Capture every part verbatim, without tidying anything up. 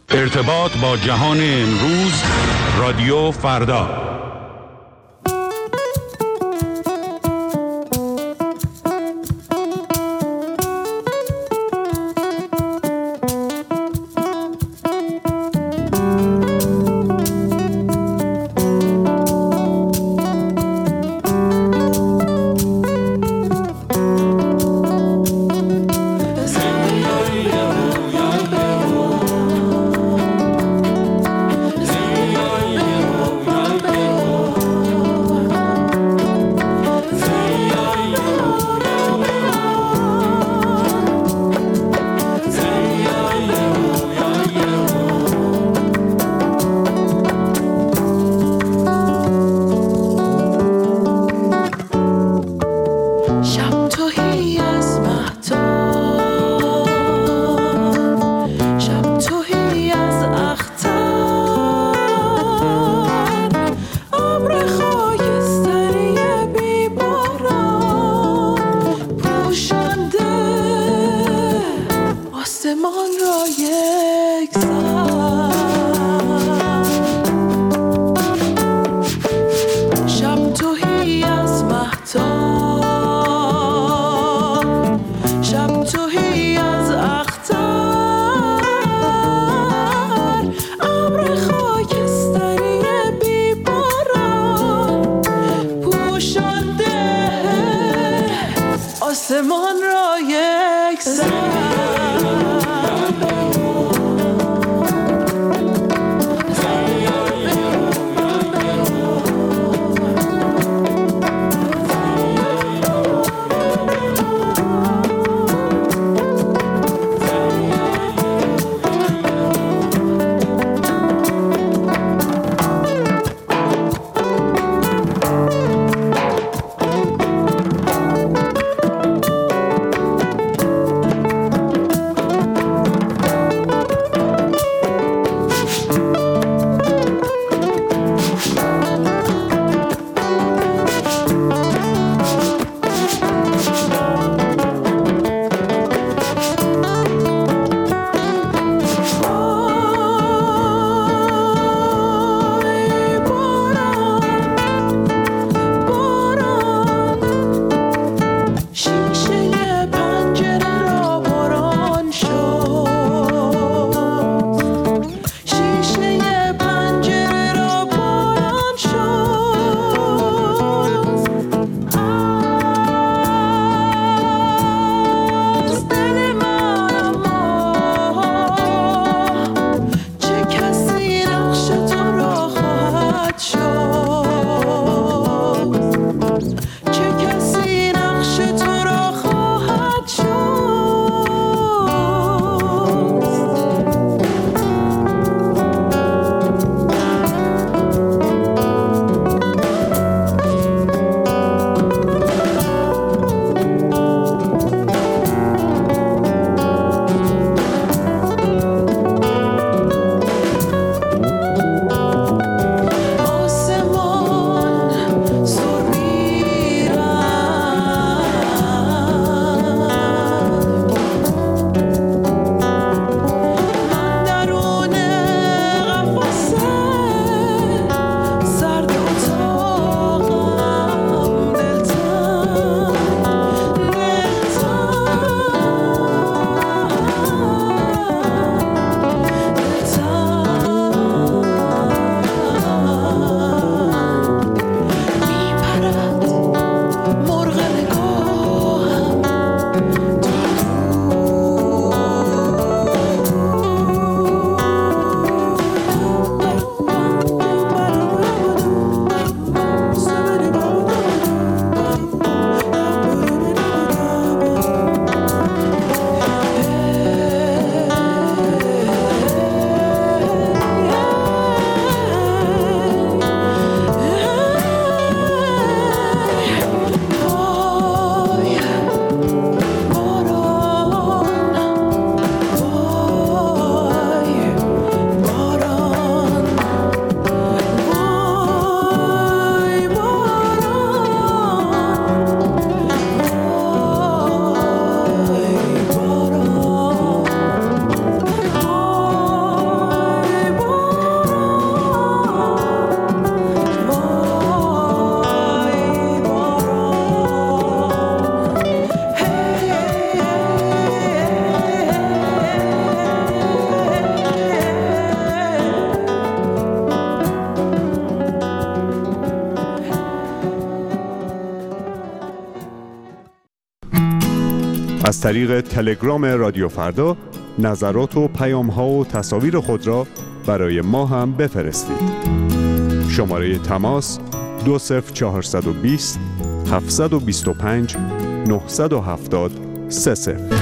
ارتباط با جهان امروز، رادیو فردا. آسمان را یک سر از طریق تلگرام رادیو فردا نظرات و پیام‌ها و تصاویر خود را برای ما هم بفرستید. شماره تماس دو صفر چهارصد و بیست هفتصد و بیست و پنج نهصد و هفتاد سه صفر.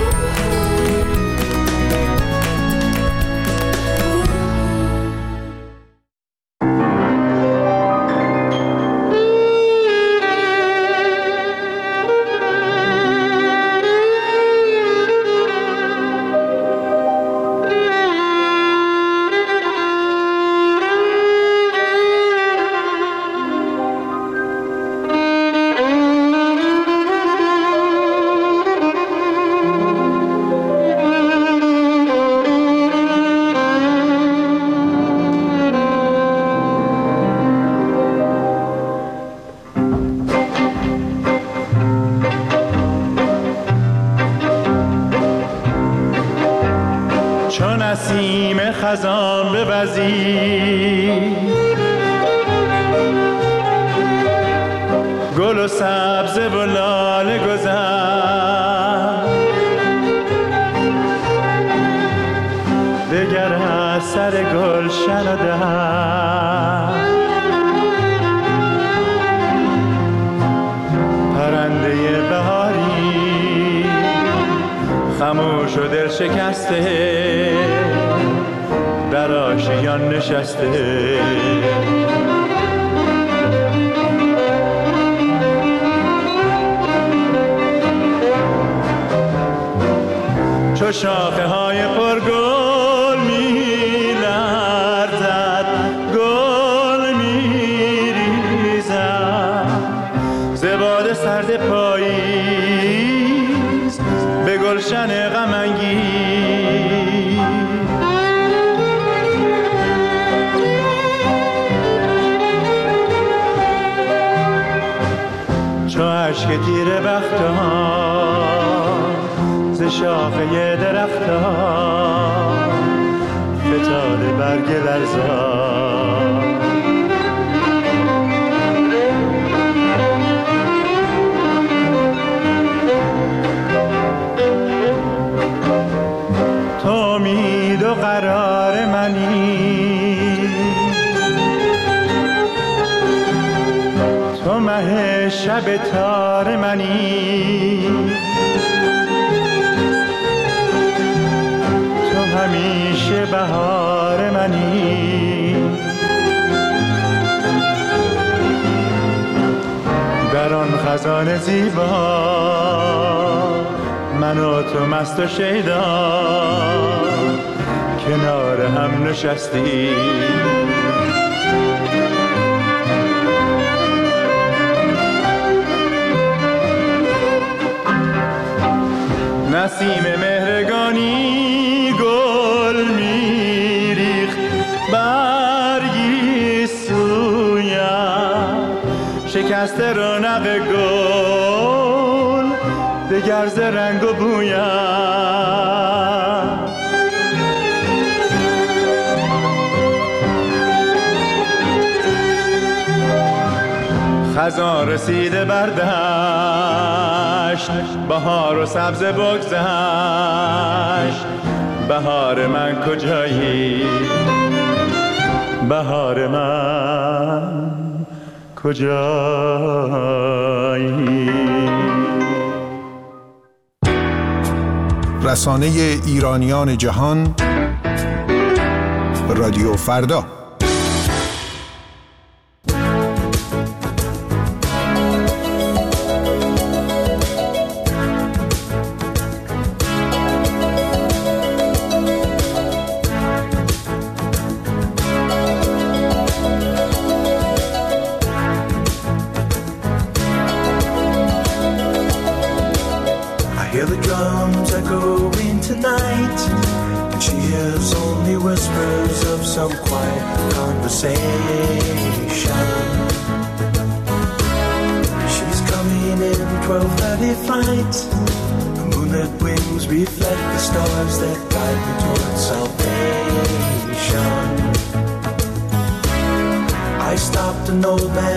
نسیم خزان بوزی گل و سبزه و لاله گذر دگر از سر گلشن و در پرنده بهاری خموش و دل شکسته در آشیان نشسته چو شاخه های پرگل می لرزد گل می ریزد ز باد سرد پاییز به گلشن غم انگیز چو اشک تیره بختان ز شاخه درختان فتاده برگ لرزان تو امید و قرار منی تو مه شب تار منی تو همیشه بهار منی در آن خزان زیبا من و تو مست و شیدا کنار هم نشستی نسیم مهرگانی گل میریخت برگی سویم شکست رونق گل دگر ز رنگ و بویم خزان رسیده بر دشت بهار و سبز بگذشت بهار من کجایی بهار من کجایی رسانه ایرانیان جهان رادیو فردا.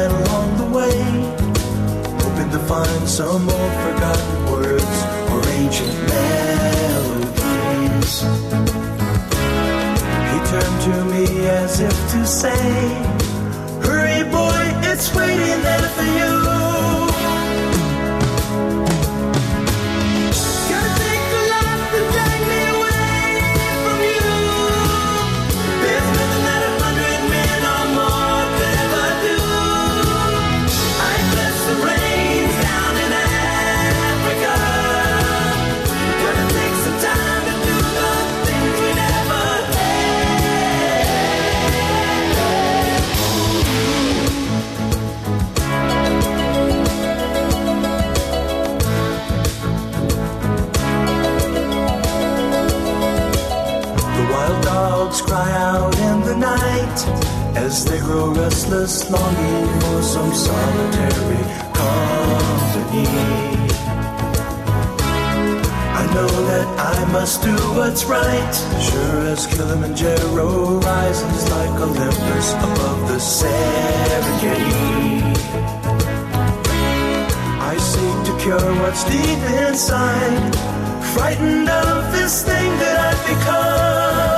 Some old forgotten words or to me as if to say, hurry boy, it's waiting there for you. Gotta take a lot to drag me away from you. There's nothing that a hundred men or more could ever do. I bless the rains down in Africa. Gonna take some time to do the things we never cry out in the night as they grow restless, longing for some solitary company. I know that I must do what's right, sure as Kilimanjaro rises like Olympus above the Serengeti. I seek to cure what's deep inside, frightened of this thing that I've become.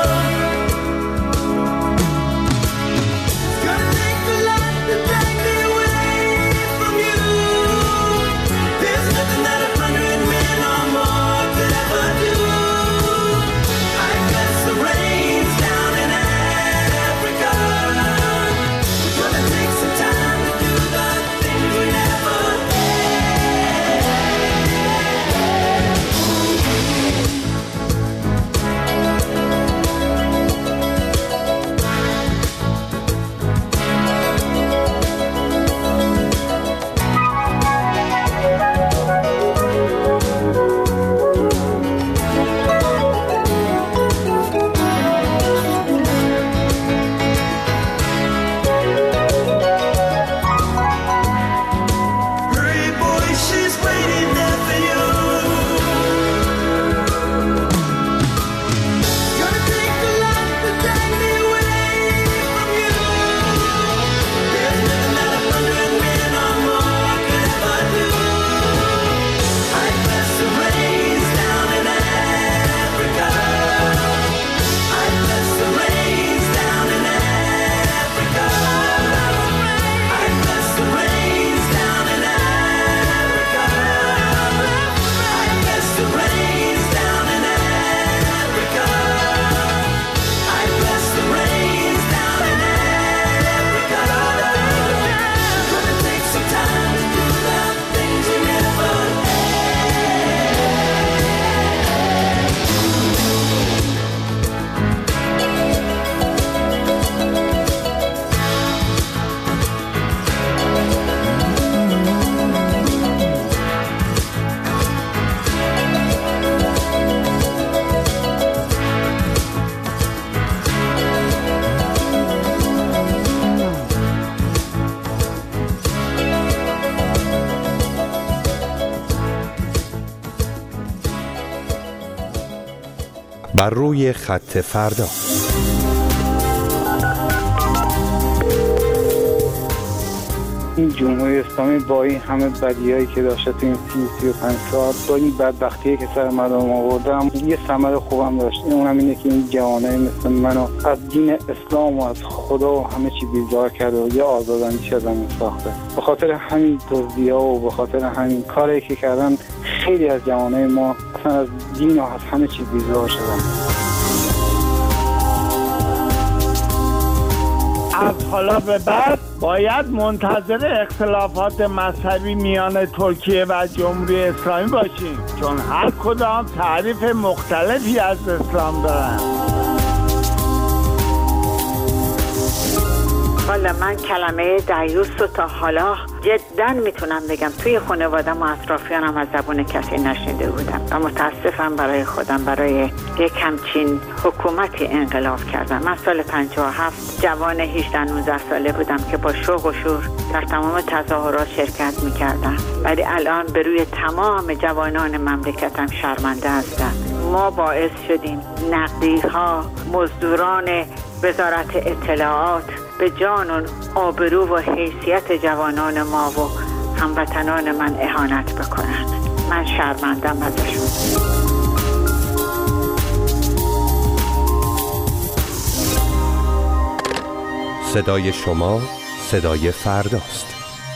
بر روی خط فردا. این جمهوری اسلامی با این همه بدیایی که داشته تو این سی سی و پنج سال، با این بدبختیه که سر مردم آوردم، یه ثمر خوبم داشت. اونم اینه که این جوانای مثل منو از دین اسلام و از خدا و همه چی بیزار کرده و یه آزاداندیش ازمون ساخته. به خاطر همین دزدی‌ها و به خاطر همین کاری که کردن، خیلی از جوانای ما اصلا از دین و از همه چی بیزار شدن. از حالا به بعد باید منتظر اختلافات مذهبی میان ترکیه و جمهوری اسلامی باشیم، چون هر کدام تعریف مختلفی از اسلام دارن. والا من کلمه دیوس رو تا حالا جدا میتونم بگم توی خانوادم و اطرافیانم از زبون کسی نشنیده بودم و متاسفم برای خودم برای یک همچین حکومتی انقلاب کردم. من سال پنجاه و هفت جوان هجده نوزده ساله بودم که با شوق و شور در تمام تظاهرات شرکت میکردم، ولی الان به روی تمام جوانان مملکتم شرمنده هستم. ما باعث شدیم نقدی ها، مزدوران وزارت اطلاعات به جان و آبرو و حیثیت جوانان ما و هموطنان من اهانت بکنند. من شرمندم ازشون. صدای شما صدای فرداست.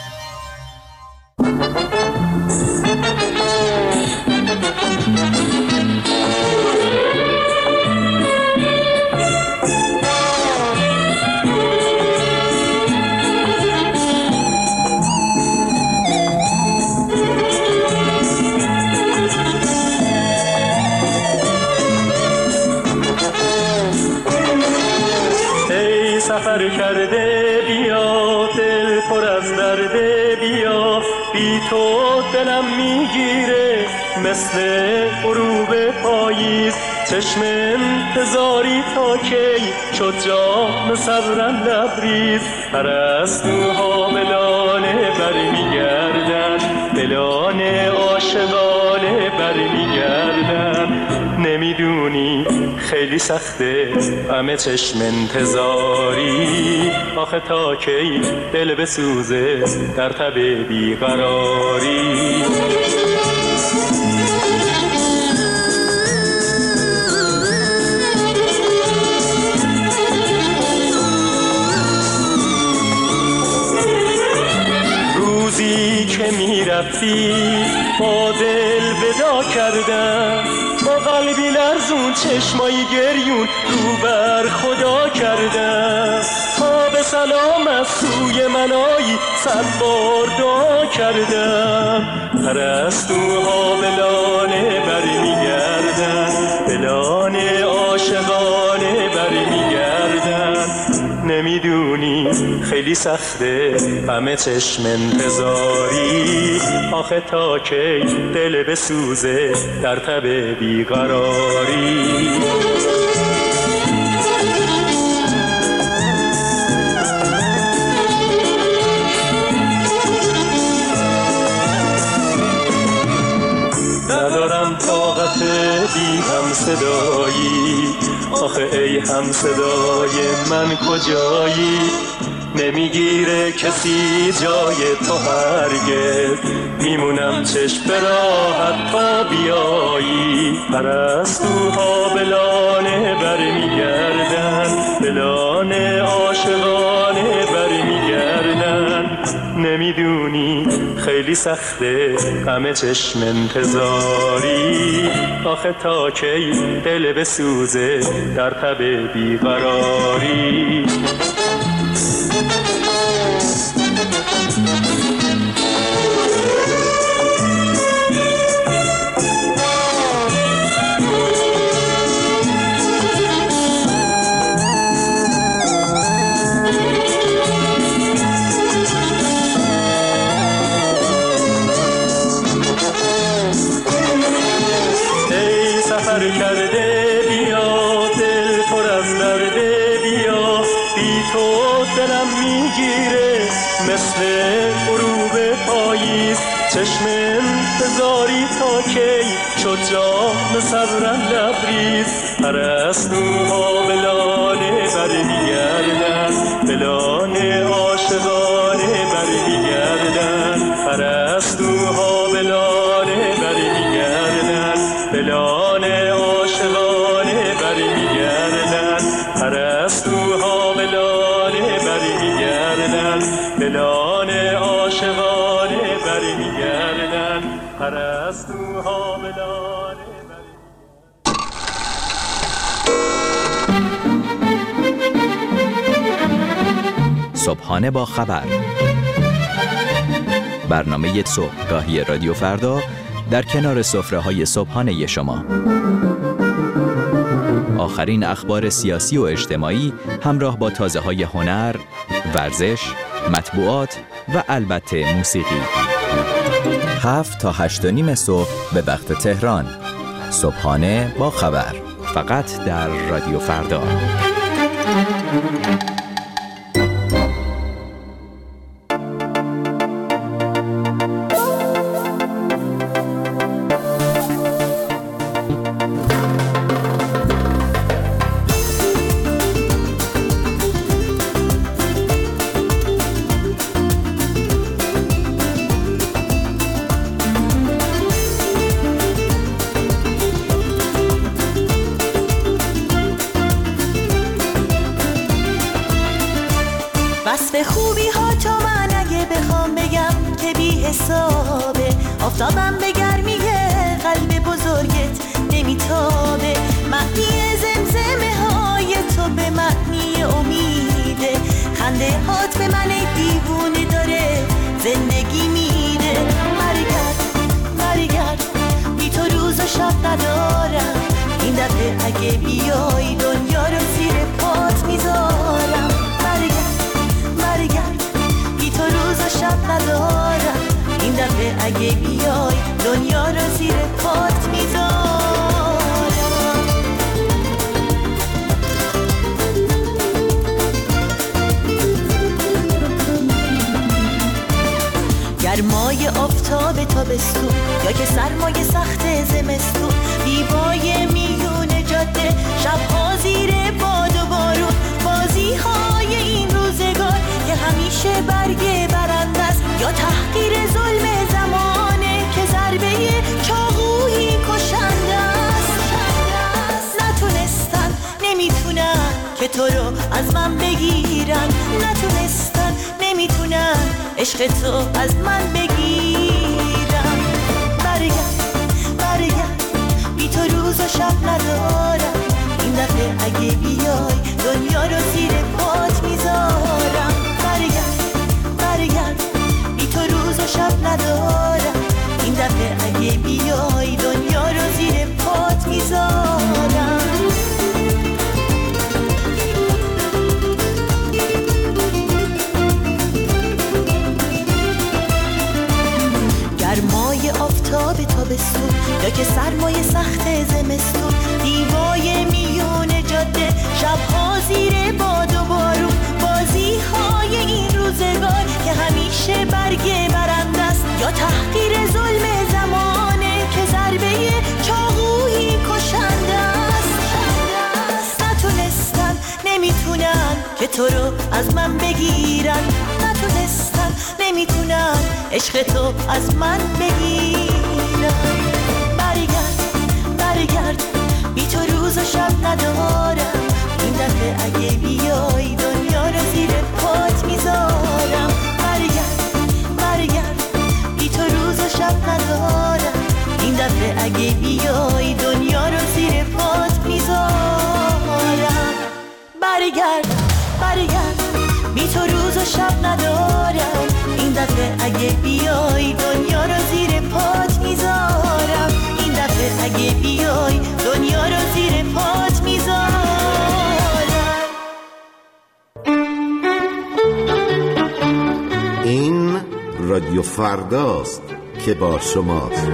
سفر کرده بیا، دل پر از درده بیا، بی تو دلم میگیره مثل غروب پاییز. چشم انتظاری تا کی شد جام صبرم لبریز. پرستوها ملانه برمیگردن، ملانه عاشقانه برمیگردن. نمیدونی خیلی سخته همه چشم انتظاری، آخه تا کی دل بسوزه در تب بیقراری. روزی که میرفتی با دل ودا کردم، با قلبی لرزون چشمایی گریون رو بر خدا کردم. تا به سلام از سوی من آیی صد بار دعا کردم. پرستوها بلانه برمیگردن، بلانه عاشقانه برمیگردن. نمیدونی خیلی سخته همه چشم انتظاری، آخه تا کی دل بسوزه در تب بیقراری. ندارم طاقت بی هم صدایی، آخه ای هم صدای من کجایی؟ نمیگیره کسی جای تو هرگز، میمونم چشم به راحت تا بیایی. پرستوها بلانه برمیگردن، بلانه عاشقانه برمیگردن. نمیدونی خیلی سخته همه چشم انتظاری، آخه تا کی دل بسوزه در تب بیقراری. سفر کرده بیا، دل پر از درده بیا، بی تو دلم میگیره مثل غروب پاییز. چشم انتظاری تا کی شد جام صبرم لبریز. پرستوها بلانه برمیگردن، بلانه عاشقانه برمیگردن. پرستوها بلانه برمیگردن، بلانه عاشقانه برمیگردن. پرستوها بلانه برمیگردن، بلانه عاشقانه برمیگردن. پرستوها بلانه صبحانه با خبر، برنامه صبحگاهی رادیو فردا در کنار سفره‌های صبحانه شما. آخرین اخبار سیاسی و اجتماعی همراه با تازه‌های هنر، ورزش، مطبوعات و البته موسیقی. هفت تا هشت و نیم صبح به وقت تهران. صبحانه با خبر، فقط در رادیو فردا. وصف خوبی ها تا من اگه بخوام بگم که بی حسابه. آفتابم به گرمی قلب بزرگت نمیتابه. معنی زمزمه های تو به معنی امیده. خنده هات به من دیوونه داره زندگی میده. برگرد برگرد بی تو روز و شب ندارم. این دفعه اگه بیای دنیا رو زیر پات میذارم. برگرد برگرد بی تو روز و شب ندارم. این دفعه اگه بیای دنیا رو زیر پات میذارم. گرمای آفتاب تابستون یا که سرمای سخت زمستون. دیوای میون جاده شبها زیر باد و بارون. بازی های این روزگار که همیشه برگ برنده است یا تحقیر ظلم زمانه که ضربه چاقویی کشنده است. نتونستن نمیتونن که تو رو از من بگیرن. نتونستن نمیتونن عشق تو از من بگیرن. برگرد برگرد بی تو روز و شب ندارم. این دفعه اگه بیای دنیا رو زیر پات میذارم. برگرد برگرد بی تو روز و شب ندارم. این دفعه اگه بیای دنیا رو زیر پات میذارم. گرمای آفتاب تابستون یا که سرمای سخت زمستون. دیوای میون جاده شبها زیر باد و بارون. بازی های این روزگار که همیشه برگ برنده است یا تحقیر ظلم زمانه که ضربه چاقویی کشنده است. نتونستن نمیتونن که تو رو از من بگیرن. نتونستن نمیتونن عشق تو از من بگیرن. برگرد برگرد بی تو روز و شب ندارم. این دفعه اگه بیای دنیا رو زیر پات میذارم. برگرد برگرد بی تو روز و شب ندارم. این دفعه اگه بیای دنیا رو زیر پات میذارم. برگرد برگرد بی تو روز و شب ندارم. این دفعه اگه بیای دنیا رو زیر پات میذارم. این دفعه اگه بیای دنیا رو زیر پات میذارم. این رادیو فرداست که با شماست.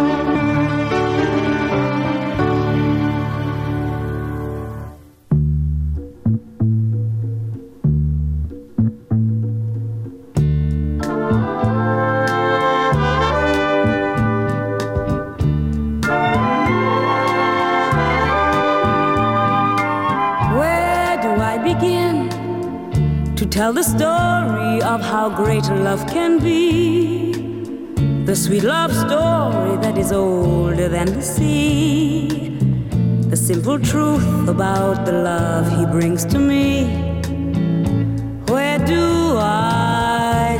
Tell the story of how great love can be. The sweet love story that is older than the sea. The simple truth about the love he brings to me. Where do I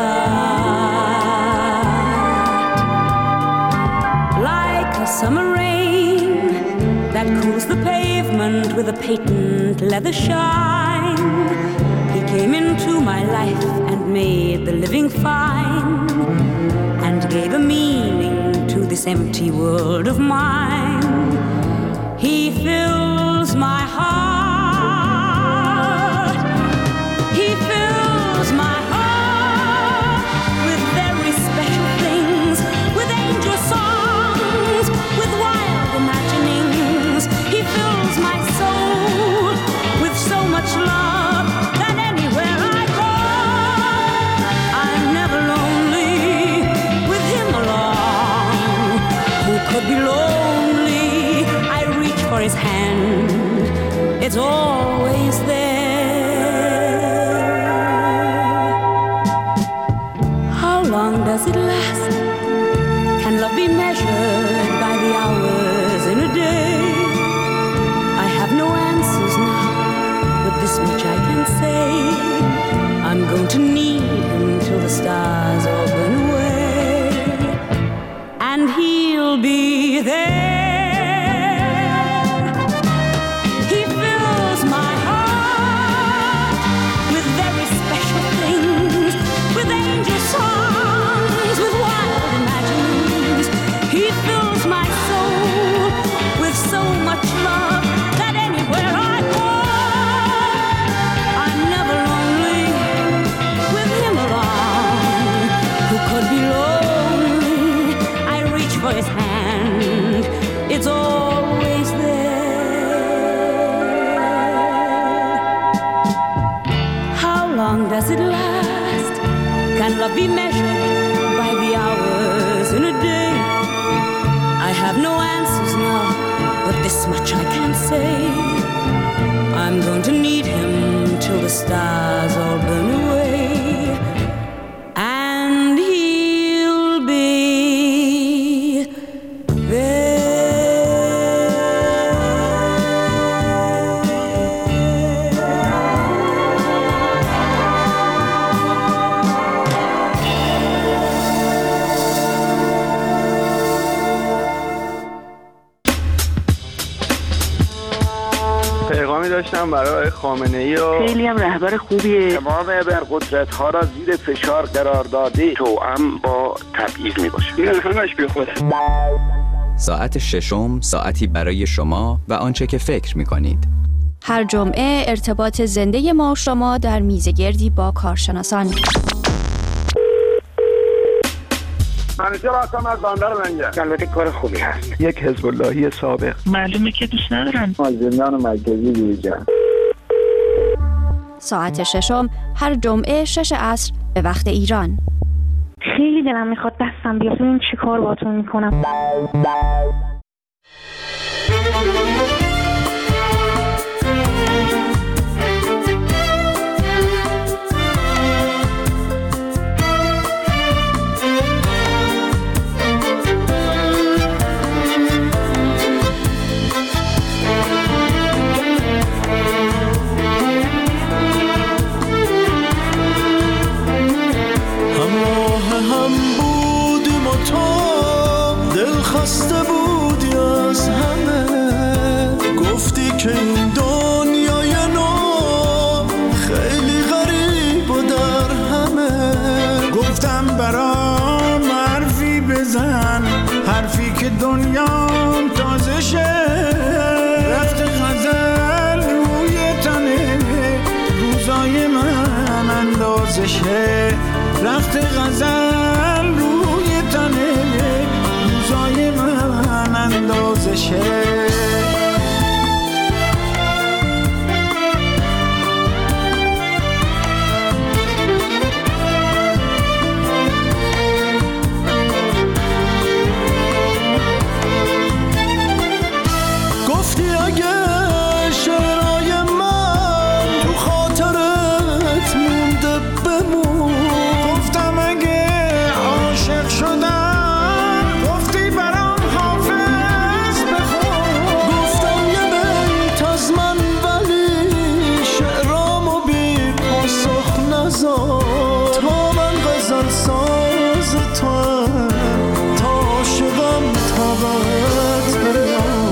start? Like a summer rain that cools the pavement with a patent leather shine. Came into my life and made the living fine, and gave a meaning to this empty world of mine. He fills my heart, he fills my heart with very special things, with angel songs, with wild imaginings. He fills my soul with so much love. Could be lonely, I reach for his hand, it's always there. How long does it last? Can love be measured by the hours in a day? I have no answers now, but this much I can say. does it last? Can love be measured by the hours in a day? I have no answers now, but this much I can say. I'm going to need him till the stars all burn away. And he'll be پیغامی داشتم برای خامنه‌ای و خیلی هم رهبر خوبیه. امام ابرقدرت‌ها را زیر فشار قرار داده توأم با تبعیض میباشه. این همش بی خود. ساعت ششم ساعتی برای شما و آنچه که فکر می‌کنید. هر جمعه ارتباط زنده ما و شما در میزگردی با کارشناسان. منیجر آسام از باندر منجه. البته کار خوبی هست. یک حزب اللهی سابق. معلومه که دوست ندارن. از زندان مرکزی بیرون. ساعت ششم هر جمعه شش عصر به وقت ایران. خیلی دلم میخواد دستم بیاد ببینم چی کار باهاتون میکنم. خسته بودی از همه، گفتی که این دنیای نو خیلی غریب و در همه. گفتم برام حرفی بزن، حرفی که دنیام تازه شه. رفت غزل روی تنه، روزای من اندازه شه. رفت غزل روی تنه، روزای من اندازه شه. گفتی اگه شعرهای من تو خاطرت مونده بمون. گفتم اگه عاشق شدم، گفتی برام حافظ بخون. گفتم یه بیت از من ولی شعرامو بی پاسخ نذار. تا من غزل ساز توام، تا عاشقم طبعت بیام.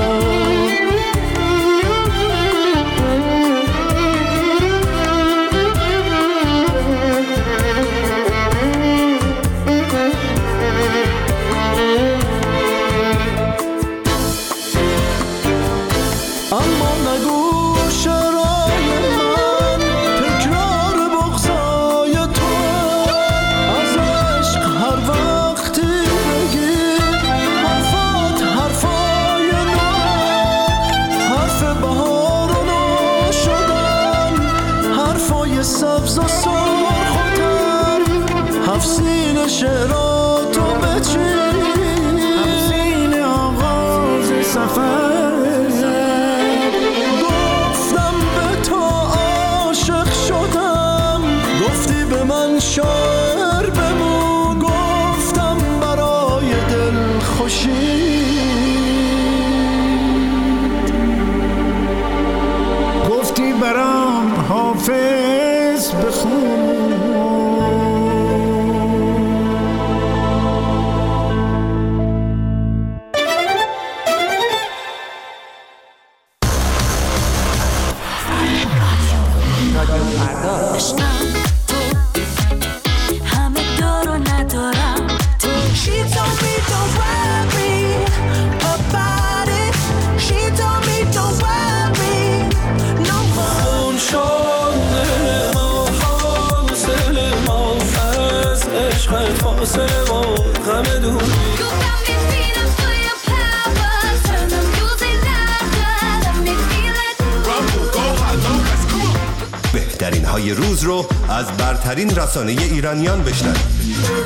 اما نگو شعرهای من تکرار بغضای تو. از عشق هر وقتی بگی حرفات حرفای نو. حرف بهار و نو شدن، حرفای سبز و سرخ و تر. هفسین شعراتو بچین، هفسین آغاز سفر. گفتی به من شاعر بمون. گفتم برای دل خوشی، گفتی برام حافظ بخون. بهترین های روز رو از برترین رسانه ایرانیان بشنوید.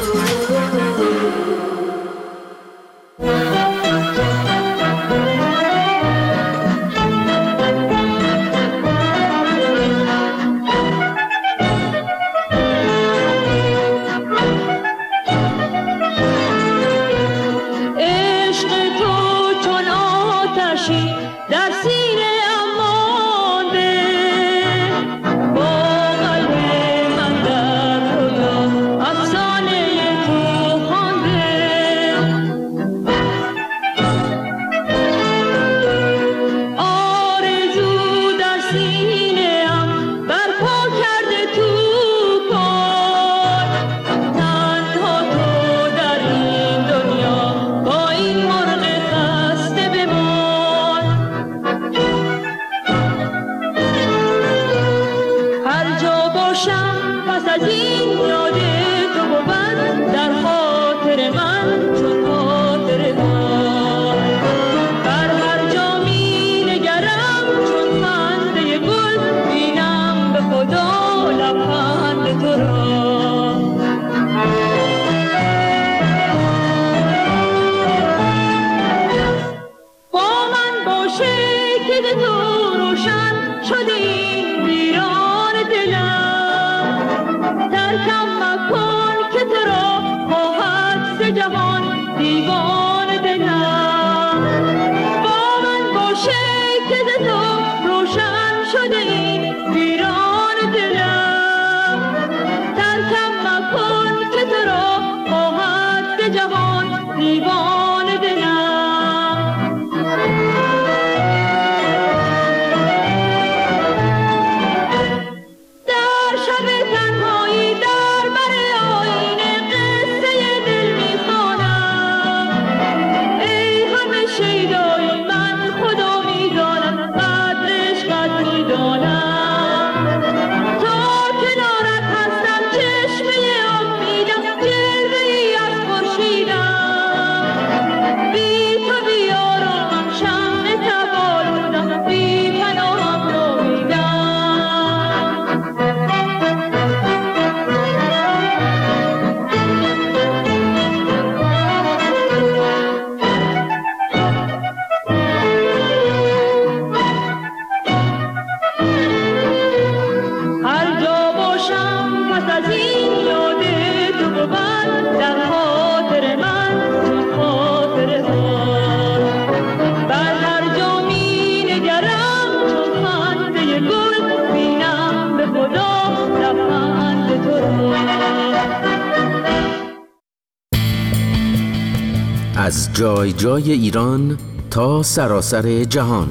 از جای جای ایران تا سراسر جهان،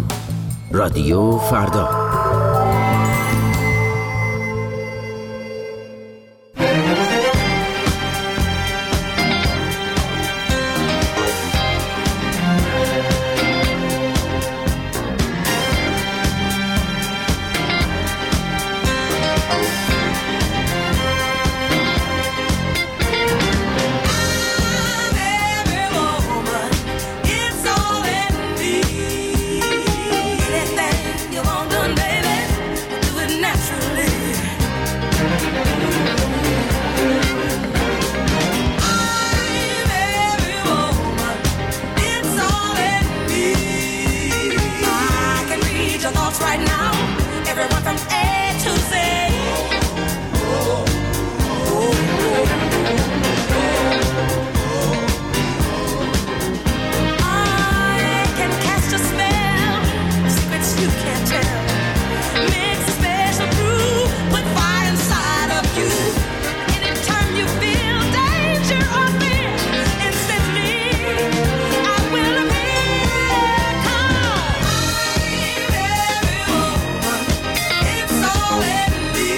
رادیو فردا. It's all in me.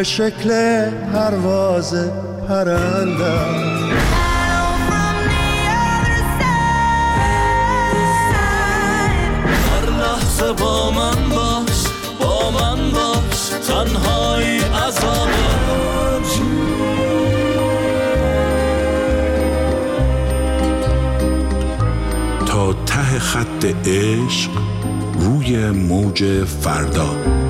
به شکل پرواز پرندم. هر لحظه با من باش، با من باش، تنهایی عذابه. تا ته خط عشق روی موج فردا.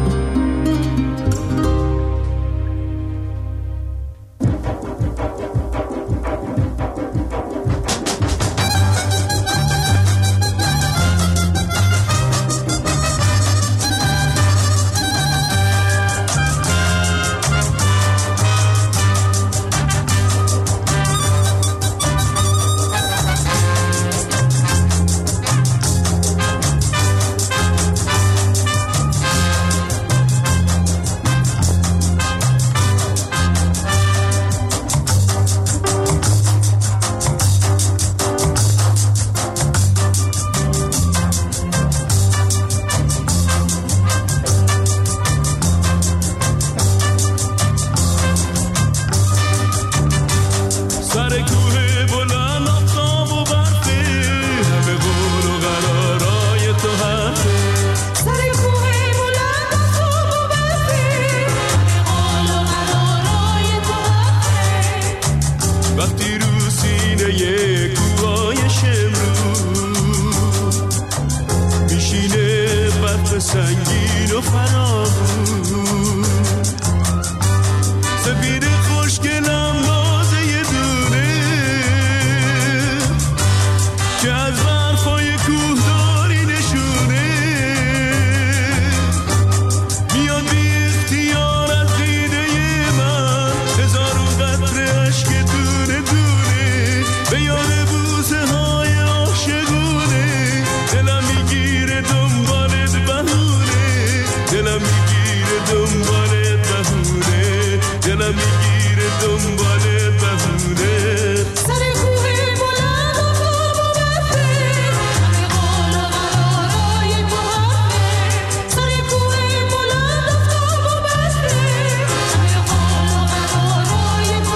سنگین و فرامون سفید خوشگلم بازه یه دونه که از برفای کوه داری نشونه میاد بی اختیار از دیده من هزارون قطره عشق دونه دونه به یاد بوسه های عاشقونه دلم میگیره دنبالت بهونه دلم میگیره دنبالت بهونه دلم میگیره دنبالت بهونه سر کوه بلند و خواب و بسته همه قول و قرارای تو هفته سر کوه بلند و خواب و بسته همه قول و قرارای تو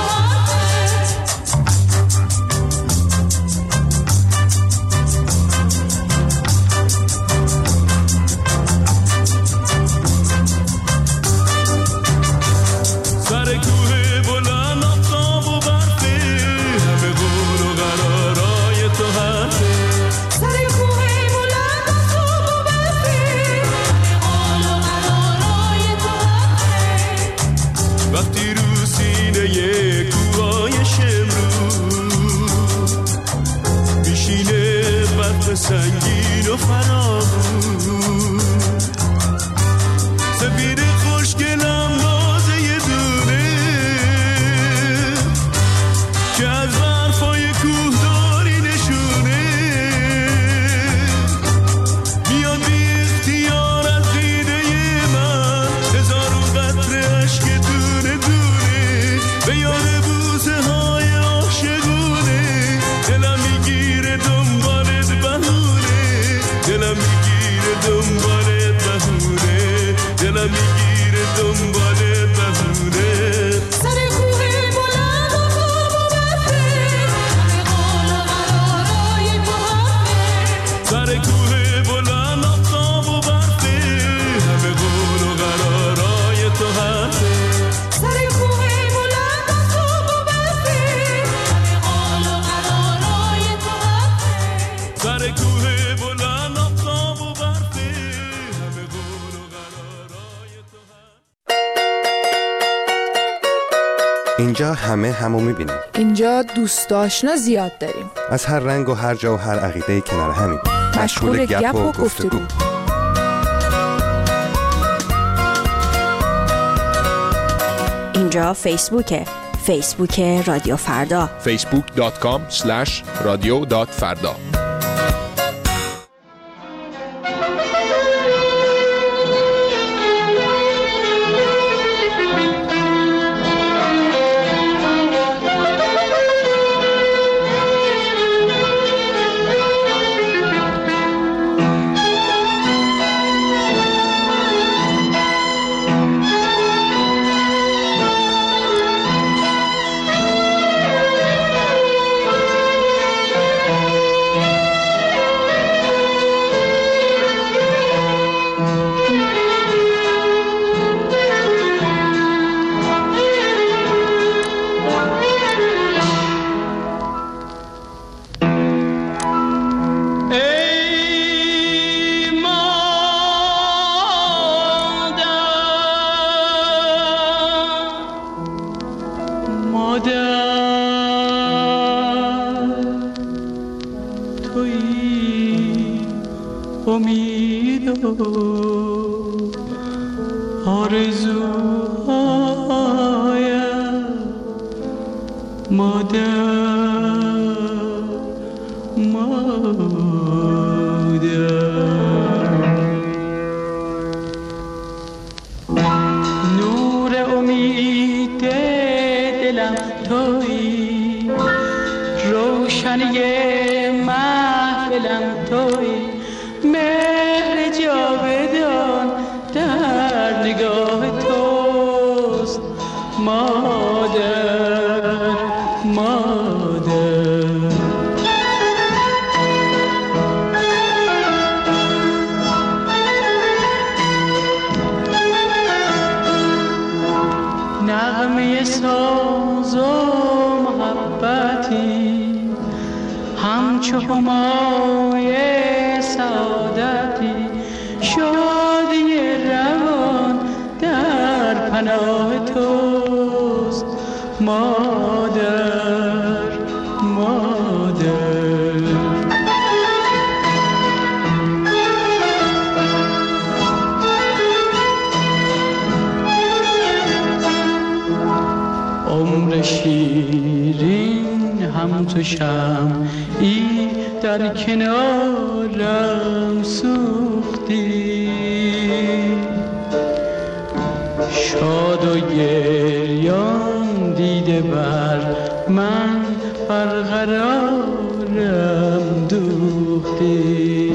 سر کوه بلند آفتاب و برفه همه قول و قرارای تو هسته سر کوه بلند آفتاب و برفه همه قول و قرارای تو هسته وقتی رو سینه کوههای شمرو میشینه برف سنگین و فرامون سفید خوشگلم بازه یه دونه که از برفای کوه داری نشونه میاد بی اختیار از دیده من هزارون قطره عشق دونه دونه به یاد بوسه های عاشقونه دلم میگیره دنبالت بهونه دلم میگیره دنبالت بهونه دلم میگیره دنبالت بهونه سر کوه بلند و خواب و بسته همه قول و قرارای تو هفته سر کوه بلند آفتاب و برفه همه قول و قرارای تو هفته سر کوه بلند آفتاب و برفه همه قول و قرارای تو هفته سر کوه بلند آفتاب و برفه همه قول و قرارای تو اینجا همه همو میبینیم. اینجا دوست آشنا زیاد داریم. از هر رنگ و هر جا و هر عقیده کنار همین. مشغول گپ و گفتگو. اینجا فیسبوکه. فیسبوک رادیو فردا. فیسبوک دات کام اسلش رادیو دات فردا. امید و آرزوهایم مادر مادر نور امید دلم تویی روشنی محفلم تویی مهر جاودان در نگاه توست مادر مادر نغمه ساز و محبتی همچو همای سعادتی شادی روان در پناه توست مادر مادر عمر شیرین هم تو شمعی در کنارم سوختی شاد و گریان دیده بر من برقرارم دوختی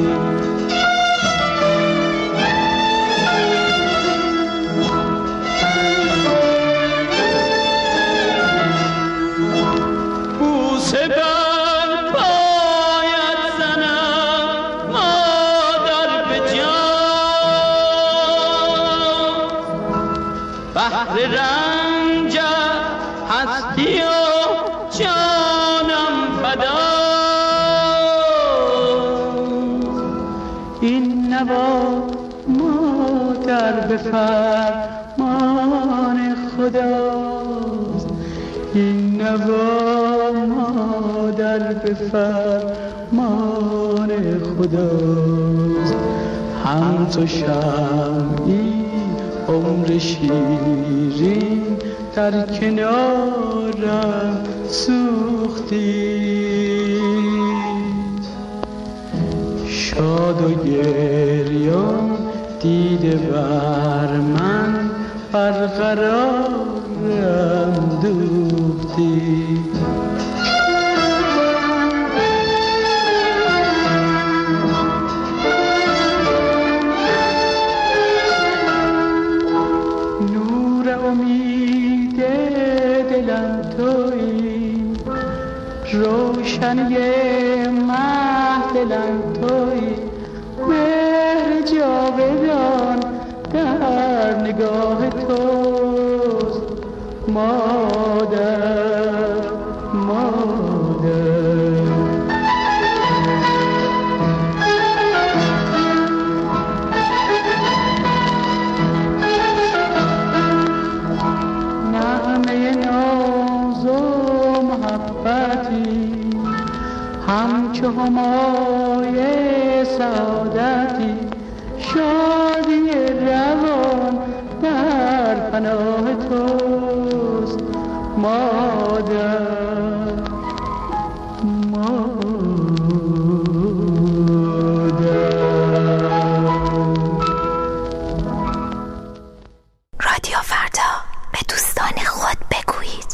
بوسه بر پایت زنم مادر به جان بحر رنجت هستی و جانم فدا این نوا مادر به فرمان خداست این نوا مادر به فرمان خداست هم تو شمعی عمر شیرین در کنارم سوختی شاد و گریان دیده بر من برقرارم دوختی روشنی محفلم تویی مهر جاودان در نگاه توست مادر مادر نغمه ناز و محبتی همچو همای سعادتی شادی روان در پناه توست مادر رادیو فردا به دوستان خود بگویید.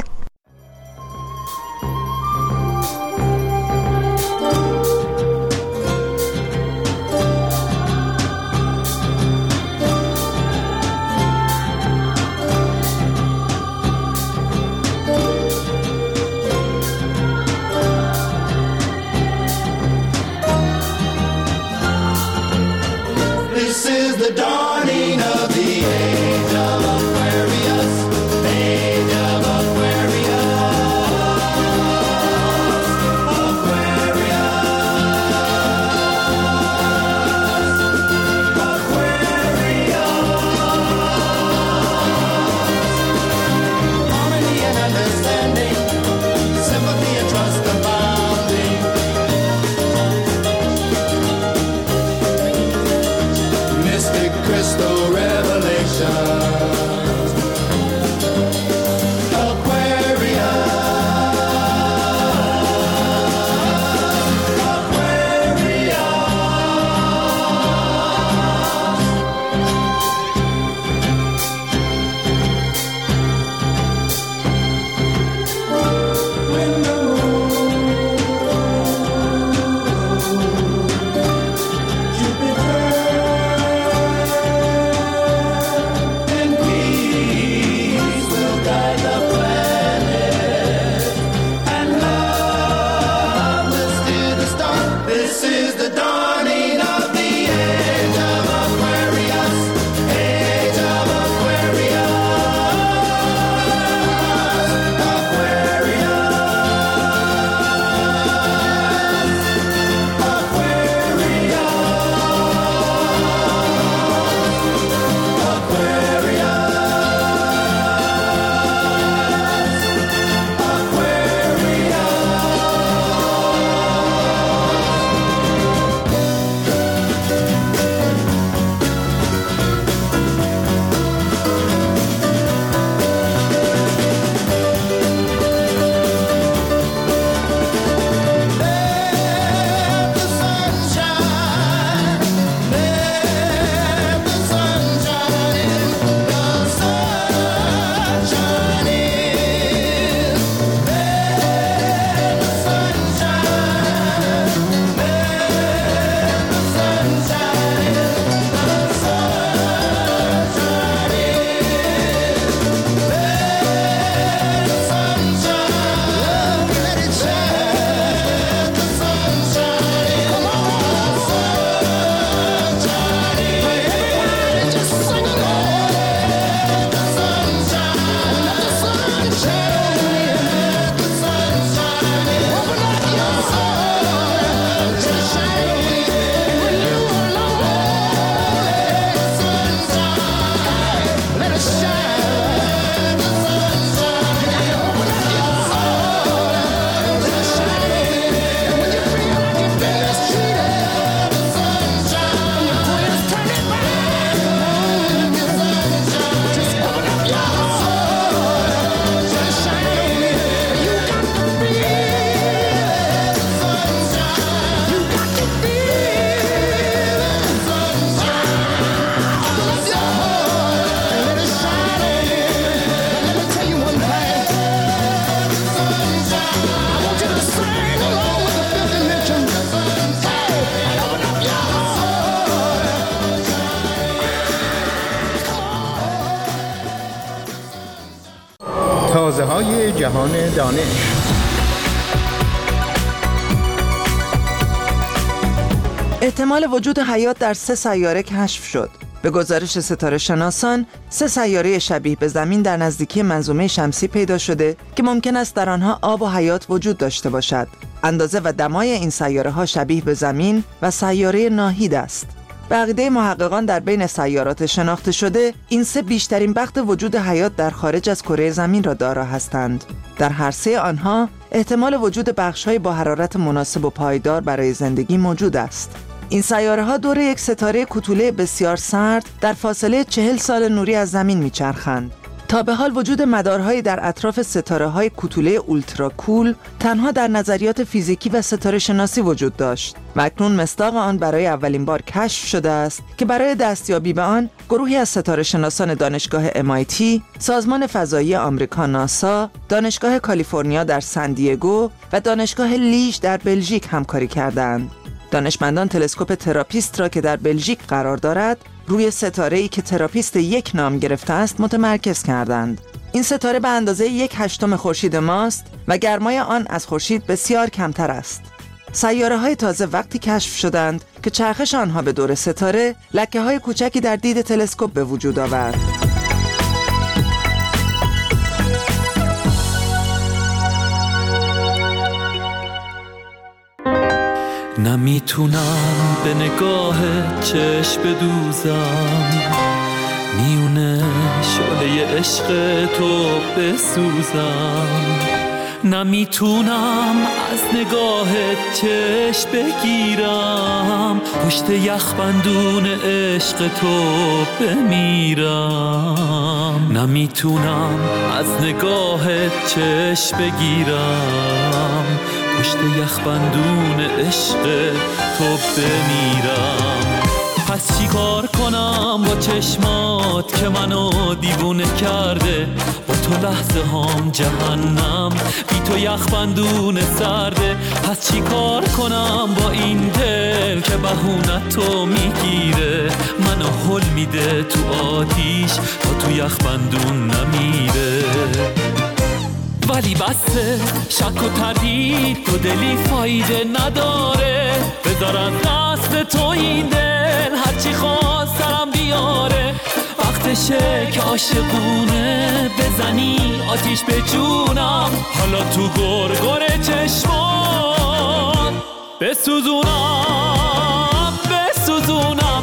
This is the dawning of the age of Aquarius, age of Aquarius, Aquarius, Aquarius. Harmony and understanding, sympathy and trust abounding. جهان دانش. احتمال وجود حیات در سه سیاره کشف شد. به گزارش ستاره شناسان، سه سیاره شبیه به زمین در نزدیکی منظومه شمسی پیدا شده که ممکن است در آنها آب و حیات وجود داشته باشد. اندازه و دمای این سیاره ها شبیه به زمین و سیاره ناهید است. به عقیده محققان در بین سیارات شناخته شده، این سه بیشترین بخت وجود حیات در خارج از کره زمین را دارا هستند. در هر سه آنها احتمال وجود بخش‌های با حرارت مناسب و پایدار برای زندگی موجود است. این سیاره ها دور یک ستاره کوتوله بسیار سرد در فاصله چهل سال نوری از زمین میچرخند. تا به حال وجود مدارهایی در اطراف ستاره های کوتوله اولترا کول تنها در نظریات فیزیکی و ستاره شناسی وجود داشت و اکنون مصداق آن برای اولین بار کشف شده است که برای دستیابی به آن گروهی از ستاره شناسان دانشگاه ام آی تی، سازمان فضایی آمریکا ناسا، دانشگاه کالیفرنیا در سندیگو و دانشگاه لیژ در بلژیک همکاری کردند. دانشمندان تلسکوپ تراپیست را که در بلژیک قرار دارد روی ستاره‌ای که تراپیست یک نام گرفته است متمرکز کردند. این ستاره به اندازه یک هشتم خورشید ماست و گرمای آن از خورشید بسیار کمتر است. سیاره‌های تازه وقتی کشف شدند که چرخش آنها به دور ستاره لکه‌های کوچکی در دید تلسکوپ به وجود آورد. نمیتونم به نگاه چشم بدوزم، میونه شعله عشق تو بسوزم. نمیتونم از نگاه چشم بگیرم، پشت یخبندون عشق تو بمیرم. نمیتونم از نگاه چشم بگیرم، پشت یخبندون عشق تو بمیرم. پس چی کار کنم با چشمات که منو دیوونه کرده؟ با تو لحظه هام جهنم، بی تو یخبندون سرده. پس چی کار کنم با این دل که بهونه تو میگیره؟ منو هل میده تو آتیش تا تو یخبندون نمیره. ولی بسه شک و تردید تو دلی فایده نداره، بذار از دست تو این دل هرچی خواست سرم بیاره. وقتشه که عاشقونه بزنی آتیش به جونم، حالا تو گرگر چشمان بسوزونم بسوزونم.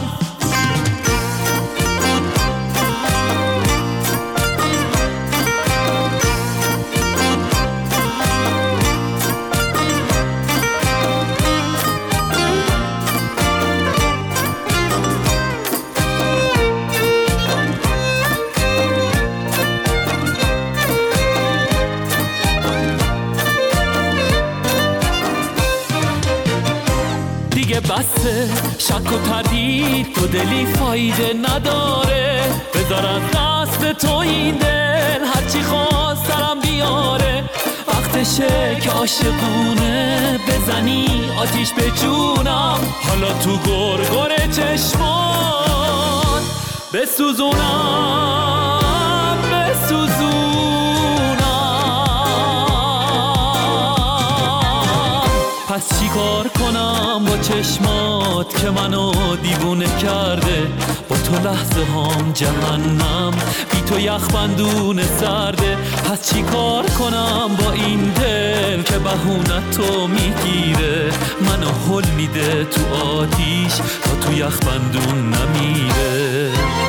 بسه شک و تردید تو دلی فایده نداره، بذار از دست تو این دل هرچی خواست سرم بیاره. وقتشه که عاشقونه بزنی آتیش به جونم، حالا تو گرگر چشمان بسوزونم بسوزونم. پس چی کار کنم با چشمات که منو دیوونه کرده؟ با تو لحظه هام جهنم، بی تو یخبندون سرده. پس چی کار کنم با این دل که بهونه تو میگیره؟ منو هل میده تو آتیش تا تو یخبندون نمیره.